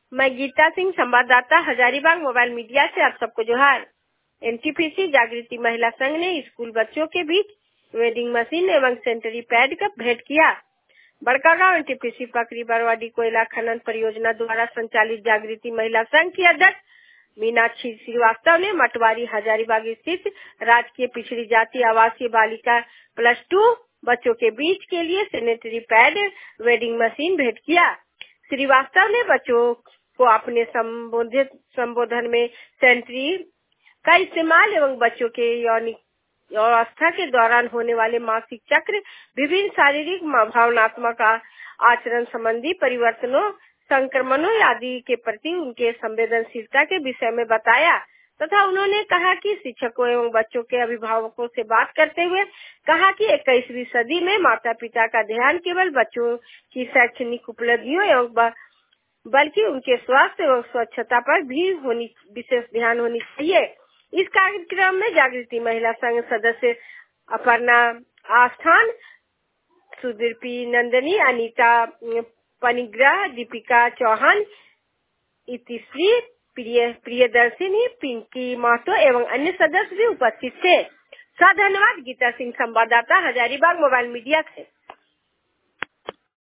मैं गीता सिंह, संवाददाता Hazaribagh mobile media से आप सबको जोहार। एनटीपीसी जागृति महिला संघ ने स्कूल बच्चों के बीच वेडिंग मशीन एवं सैनिटरी पैड का भेंट किया। बड़कागांव एनटीपीसी पकरी बरवाडी कोयला खनन परियोजना द्वारा संचालित जागृति महिला संघ की अध्यक्ष मीनाक्षी श्रीवास्तव ने मटवारी हजारीबाग स्थित राजकीय पिछड़ी जाति आवासीय बालिका +2 बच्चों के बीच के लिए सैनिटरी पैड वेडिंग मशीन भेंट किया। श्रीवास्तव ने बच्चों को अपने संबोधन में सैनिटरी का इस्तेमाल एवं बच्चों के यौनिक अवस्था के दौरान होने वाले मासिक चक्र, विभिन्न शारीरिक भावनात्मक आचरण संबंधी परिवर्तनों, संक्रमणों आदि के प्रति उनके संवेदनशीलता के विषय में बताया तथा उन्होंने कहा कि शिक्षकों एवं बच्चों के अभिभावकों से बात करते हुए कहा कि 21वीं सदी में माता पिता का ध्यान केवल बच्चों की शैक्षणिक उपलब्धियों एवं बल्कि उनके स्वास्थ्य एवं स्वच्छता पर भी विशेष ध्यान होनी चाहिए। इस कार्यक्रम में जागृति महिला संघ सदस्य अपर्णा आस्थान, सुदीप्ति नंदनी, अनीता पनिग्रह, दीपिका चौहान, इतिश्री, प्रियदर्शिनी, पिंकी महतो एवं अन्य सदस्य भी उपस्थित थे। धन्यवाद। गीता सिंह, संवाददाता हजारीबाग मोबाइल मीडिया से।